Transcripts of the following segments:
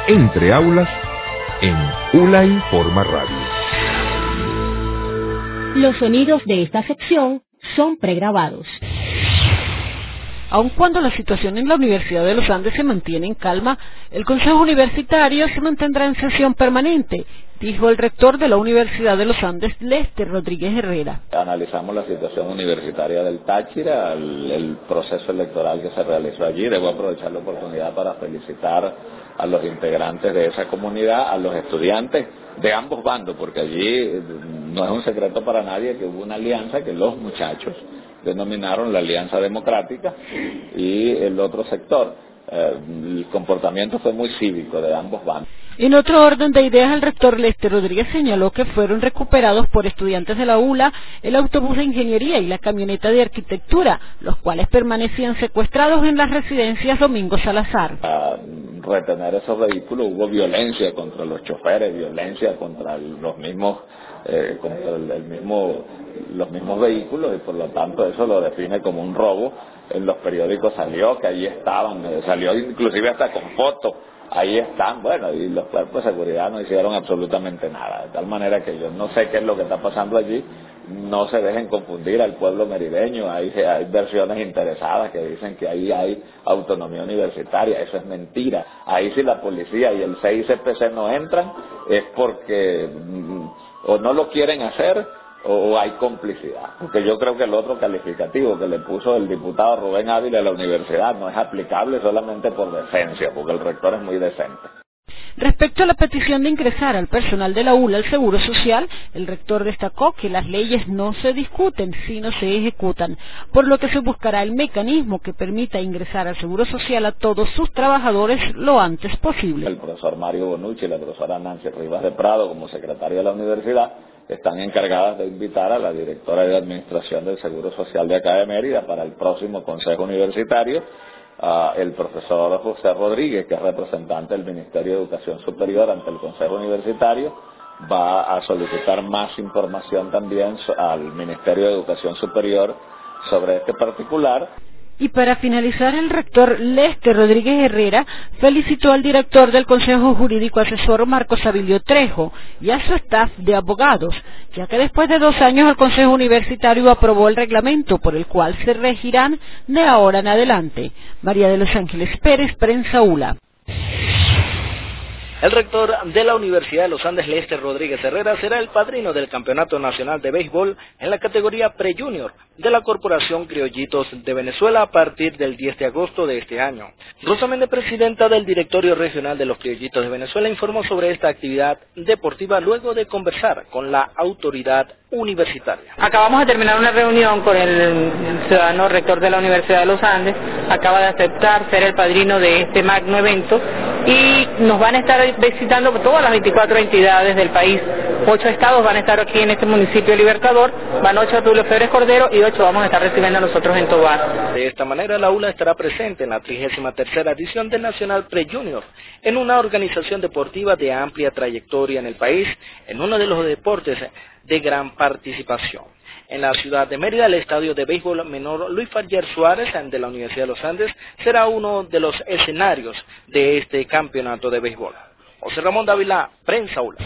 Entre aulas en ULA Informa Radio. Los sonidos de esta sección son pregrabados. Aun cuando la situación en la Universidad de los Andes se mantiene en calma, el Consejo Universitario se mantendrá en sesión permanente, dijo el rector de la Universidad de los Andes, Lester Rodríguez Herrera. Analizamos la situación universitaria del Táchira, el proceso electoral que se realizó allí. Debo aprovechar la oportunidad para felicitar a los integrantes de esa comunidad, a los estudiantes de ambos bandos, porque allí no es un secreto para nadie que hubo una alianza que los muchachos denominaron la Alianza Democrática y el otro sector. El comportamiento fue muy cívico de ambos bandos. En otro orden de ideas, el rector Lester Rodríguez señaló que fueron recuperados por estudiantes de la ULA el autobús de ingeniería y la camioneta de arquitectura, los cuales permanecían secuestrados en las residencias Domingo Salazar. Para retener esos vehículos hubo violencia contra los choferes, violencia contra los mismos los mismos vehículos, y por lo tanto eso lo define como un robo. En los periódicos salió que allí estaban, salió inclusive hasta con fotos. Ahí están, bueno, y los cuerpos de seguridad no hicieron absolutamente nada, de tal manera que yo no sé qué es lo que está pasando allí. No se dejen confundir al pueblo merideño. Hay versiones interesadas que dicen que ahí hay autonomía universitaria. Eso es mentira. Ahí si la policía y el CICPC no entran es porque o no lo quieren hacer o hay complicidad, porque yo creo que el otro calificativo que le puso el diputado Rubén Ávila a la universidad no es aplicable solamente por decencia, porque el rector es muy decente. Respecto a la petición de ingresar al personal de la ULA al Seguro Social, el rector destacó que las leyes no se discuten, sino se ejecutan, por lo que se buscará el mecanismo que permita ingresar al Seguro Social a todos sus trabajadores lo antes posible. El profesor Mario Bonucci y la profesora Nancy Rivas de Prado, como secretaria de la universidad, están encargadas de invitar a la directora de Administración del Seguro Social de acá de Mérida para el próximo Consejo Universitario. El profesor José Rodríguez, que es representante del Ministerio de Educación Superior ante el Consejo Universitario, va a solicitar más información también al Ministerio de Educación Superior sobre este particular. Y para finalizar, el rector Lester Rodríguez Herrera felicitó al director del Consejo Jurídico Asesor Marcos Abilio Trejo y a su staff de abogados, ya que después de 2 años el Consejo Universitario aprobó el reglamento por el cual se regirán de ahora en adelante. María de los Ángeles Pérez, Prensa ULA. El rector de la Universidad de los Andes, Lester Rodríguez Herrera, será el padrino del Campeonato Nacional de Béisbol en la categoría Pre-Junior de la Corporación Criollitos de Venezuela a partir del 10 de agosto de este año. Rosa Méndez, presidenta del Directorio Regional de los Criollitos de Venezuela, informó sobre esta actividad deportiva luego de conversar con la autoridad universitaria. Acabamos de terminar una reunión con el ciudadano rector de la Universidad de los Andes. Acaba de aceptar ser el padrino de este magno evento y nos van a estar visitando todas las 24 entidades del país. 8 estados van a estar aquí en este municipio Libertador, van 8 a Tulio Febres Cordero y 8 vamos a estar recibiendo nosotros en Tobar. De esta manera, la ULA estará presente en la 33ª edición del Nacional Pre-Junior, en una organización deportiva de amplia trayectoria en el país, en uno de los deportes de gran participación. En la ciudad de Mérida, el estadio de béisbol menor Luis Farger Suárez de la Universidad de los Andes será uno de los escenarios de este campeonato de béisbol. José Ramón Dávila, Prensa ULA.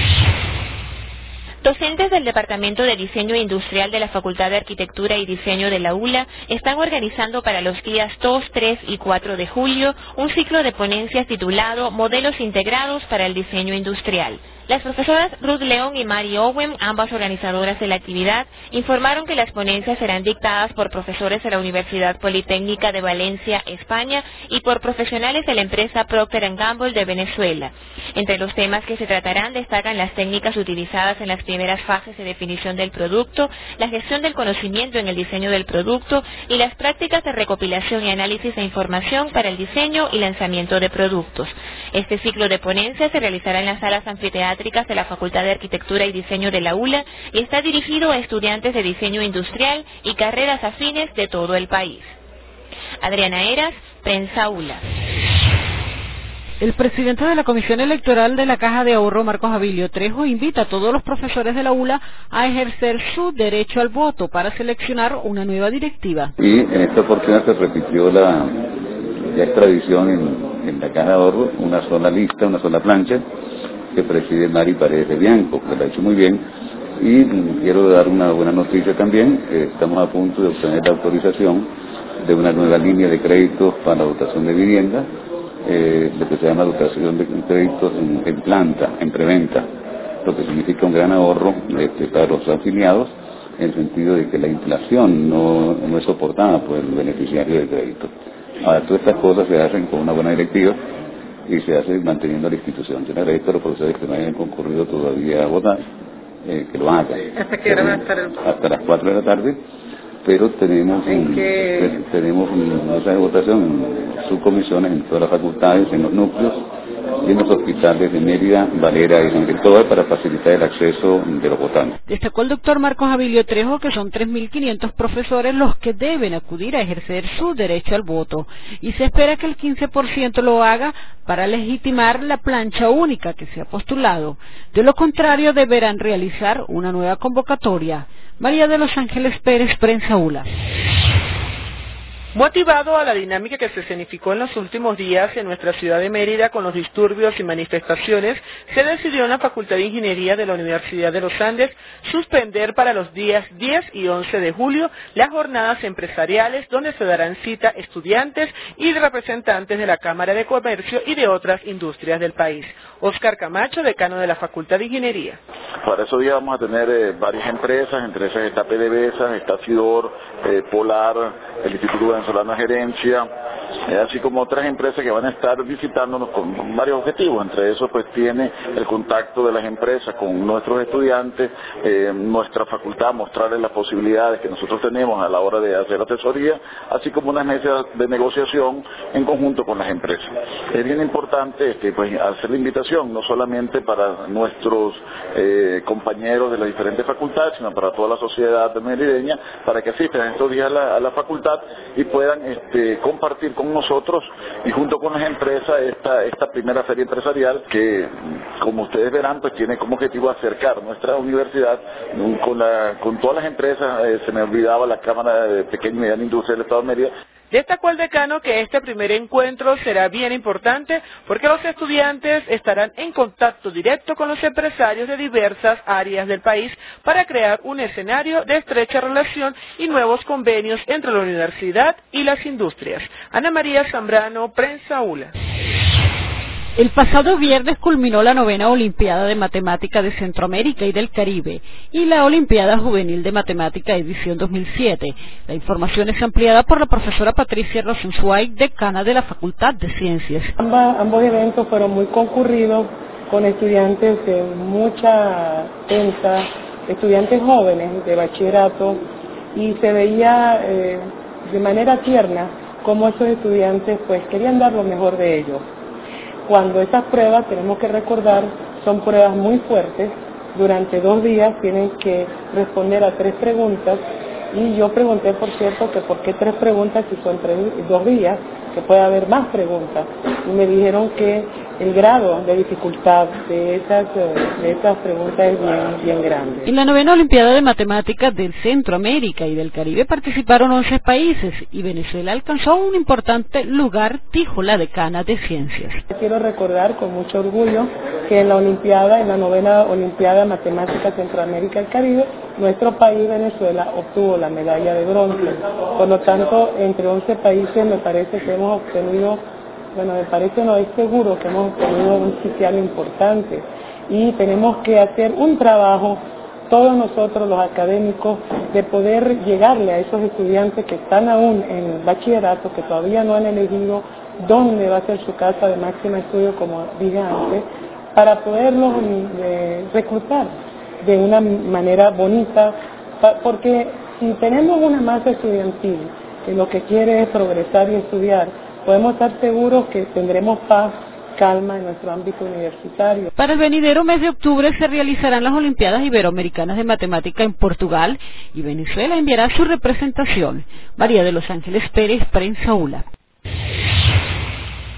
Docentes del Departamento de Diseño Industrial de la Facultad de Arquitectura y Diseño de la ULA están organizando para los días 2, 3 y 4 de julio un ciclo de ponencias titulado Modelos Integrados para el Diseño Industrial. Las profesoras Ruth León y Mary Owen, ambas organizadoras de la actividad, informaron que las ponencias serán dictadas por profesores de la Universidad Politécnica de Valencia, España, y por profesionales de la empresa Procter & Gamble de Venezuela. Entre los temas que se tratarán destacan las técnicas utilizadas en las primeras fases de definición del producto, la gestión del conocimiento en el diseño del producto y las prácticas de recopilación y análisis de información para el diseño y lanzamiento de productos. Este ciclo de ponencias se realizará en las salas anfiteátricas de la Facultad de Arquitectura y Diseño de la ULA y está dirigido a estudiantes de diseño industrial y carreras afines de todo el país. Adriana Heras, Prensa ULA. El presidente de la Comisión Electoral de la Caja de Ahorro, Marcos Abilio Trejo, invita a todos los profesores de la ULA a ejercer su derecho al voto para seleccionar una nueva directiva. Y en esta oportunidad se repitió la tradición en la caja de ahorro una sola lista, una sola plancha, que preside Mari Paredes de Bianco, que lo ha hecho muy bien. Y quiero dar una buena noticia también, estamos a punto de obtener la autorización de una nueva línea de créditos para la dotación de vivienda, lo que se llama dotación de créditos en planta, en preventa, lo que significa un gran ahorro para los afiliados, en el sentido de que la inflación no es soportada por el beneficiario del crédito. Ahora, todas estas cosas se hacen con una buena directiva y se hace manteniendo la institución. Yo le agradezco a los profesores que no hayan concurrido todavía a votar, que lo hagan. ¿Hasta qué hora va a estar hasta las 4 de la tarde, pero tenemos una mesa de votación en subcomisiones en todas las facultades, en los núcleos y en los hospitales de Mérida, Valera y San Cristóbal para facilitar el acceso de los votantes. Destacó el doctor Marcos Abilio Trejo que son 3.500 profesores los que deben acudir a ejercer su derecho al voto y se espera que el 15% lo haga para legitimar la plancha única que se ha postulado. De lo contrario, deberán realizar una nueva convocatoria. María de los Ángeles Pérez, Prensa ULA. Motivado a la dinámica que se escenificó en los últimos días en nuestra ciudad de Mérida con los disturbios y manifestaciones, se decidió en la Facultad de Ingeniería de la Universidad de los Andes suspender para los días 10 y 11 de julio las jornadas empresariales donde se darán cita estudiantes y representantes de la Cámara de Comercio y de otras industrias del país. Oscar Camacho, decano de la Facultad de Ingeniería. Para esos días vamos a tener varias empresas, entre esas está PDVSA, está Sidor, Polar, el Instituto Venezolano de Gerencia, así como otras empresas que van a estar visitándonos con varios objetivos. Entre esos pues tiene el contacto de las empresas con nuestros estudiantes, nuestra facultad, mostrarles las posibilidades que nosotros tenemos a la hora de hacer asesoría, así como unas mesas de negociación en conjunto con las empresas. Es bien importante pues hacer la invitación, no solamente para nuestros compañeros de las diferentes facultades, sino para toda la sociedad merideña, para que asistan estos días a la facultad y puedan compartir con nosotros y junto con las empresas esta primera feria empresarial que, como ustedes verán, pues tiene como objetivo acercar nuestra universidad con todas las empresas. Se me olvidaba la Cámara de Pequeña y Mediana Industria del Estado de Mérida. Destacó el decano que este primer encuentro será bien importante porque los estudiantes estarán en contacto directo con los empresarios de diversas áreas del país para crear un escenario de estrecha relación y nuevos convenios entre la universidad y las industrias. Ana María Zambrano, Prensa ULA. El pasado viernes culminó la 9ª Olimpiada de Matemática de Centroamérica y del Caribe y la Olimpiada Juvenil de Matemática edición 2007. La información es ampliada por la profesora Patricia Rosenzweig, decana de la Facultad de Ciencias. Ambos eventos fueron muy concurridos con estudiantes de mucha tensa, estudiantes jóvenes de bachillerato, y se veía de manera tierna cómo esos estudiantes pues querían dar lo mejor de ellos. Cuando esas pruebas, tenemos que recordar, son pruebas muy fuertes, durante 2 días tienen que responder a 3 preguntas, y yo pregunté, por cierto, que por qué 3 preguntas si son 2 días, que puede haber más preguntas, y me dijeron que el grado de dificultad de esas preguntas es bien grande. En la 9ª Olimpiada de Matemáticas del Centroamérica y del Caribe participaron 11 países y Venezuela alcanzó un importante lugar, dijo la decana de Ciencias. Quiero recordar con mucho orgullo que en la 9ª Olimpiada de Matemáticas Centroamérica y el Caribe, nuestro país, Venezuela, obtuvo la medalla de bronce. Por lo tanto, entre 11 países me parece que hemos obtenido, es seguro que hemos obtenido un sitial importante, y tenemos que hacer un trabajo, todos nosotros los académicos, de poder llegarle a esos estudiantes que están aún en bachillerato, que todavía no han elegido dónde va a ser su casa de máximo estudio, como dije antes, para poderlos reclutar de una manera bonita, porque si tenemos una masa estudiantil que lo que quiere es progresar y estudiar, podemos estar seguros que tendremos paz, calma en nuestro ámbito universitario. Para el venidero mes de octubre se realizarán las Olimpiadas Iberoamericanas de Matemática en Portugal y Venezuela enviará su representación. María de los Ángeles Pérez, Prensa ULA.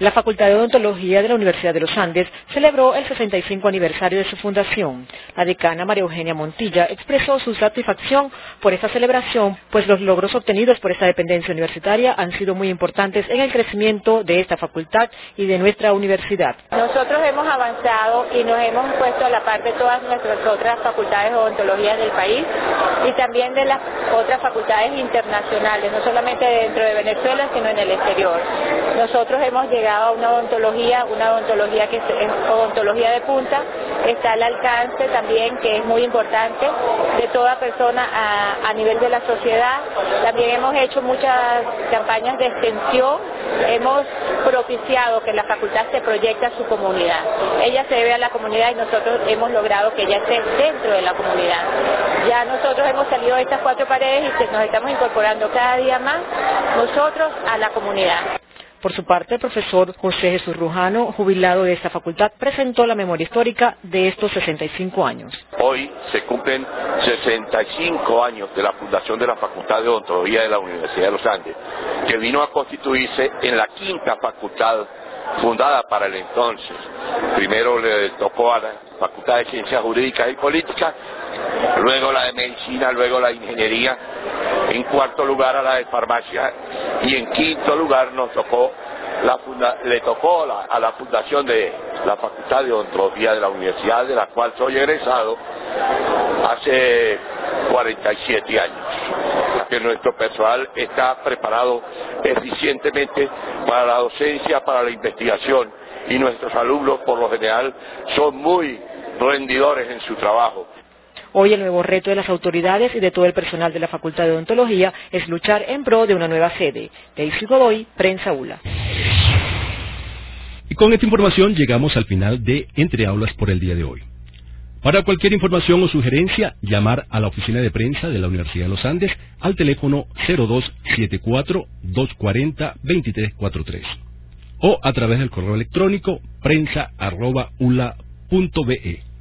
La Facultad de Odontología de la Universidad de los Andes celebró el 65 aniversario de su fundación. La decana María Eugenia Montilla expresó su satisfacción por esta celebración, pues los logros obtenidos por esta dependencia universitaria han sido muy importantes en el crecimiento de esta facultad y de nuestra universidad. Nosotros hemos avanzado y nos hemos puesto a la par de todas nuestras otras facultades de odontología del país y también de las otras facultades internacionales, no solamente dentro de Venezuela, sino en el exterior. Nosotros hemos llegado a una odontología que es odontología de punta, está al alcance también, que es muy importante, de toda persona a nivel de la sociedad. También hemos hecho muchas campañas de extensión, hemos propiciado que la facultad se proyecte a su comunidad. Ella se debe a la comunidad y nosotros hemos logrado que ella esté dentro de la comunidad. Ya nosotros hemos salido de estas cuatro paredes y nos estamos incorporando cada día más nosotros a la comunidad. Por su parte, el profesor José Jesús Rujano, jubilado de esta facultad, presentó la memoria histórica de estos 65 años. Hoy se cumplen 65 años de la fundación de la Facultad de Odontología de la Universidad de los Andes, que vino a constituirse en la quinta facultad fundada para el entonces. Primero le tocó a la Facultad de Ciencias Jurídicas y Políticas, luego la de Medicina, luego la de Ingeniería, en cuarto lugar a la de Farmacia y en quinto lugar le tocó a la fundación de la Facultad de Odontología de la Universidad, de la cual soy egresado hace 47 años. Que nuestro personal está preparado eficientemente para la docencia, para la investigación, y nuestros alumnos por lo general son muy rendidores en su trabajo. Hoy el nuevo reto de las autoridades y de todo el personal de la Facultad de Odontología es luchar en pro de una nueva sede. Daisy Godoy, Prensa ULA. Y con esta información llegamos al final de Entre Aulas por el día de hoy. Para cualquier información o sugerencia, llamar a la oficina de prensa de la Universidad de los Andes al teléfono 0274-240-2343 o a través del correo electrónico prensa@ula.be.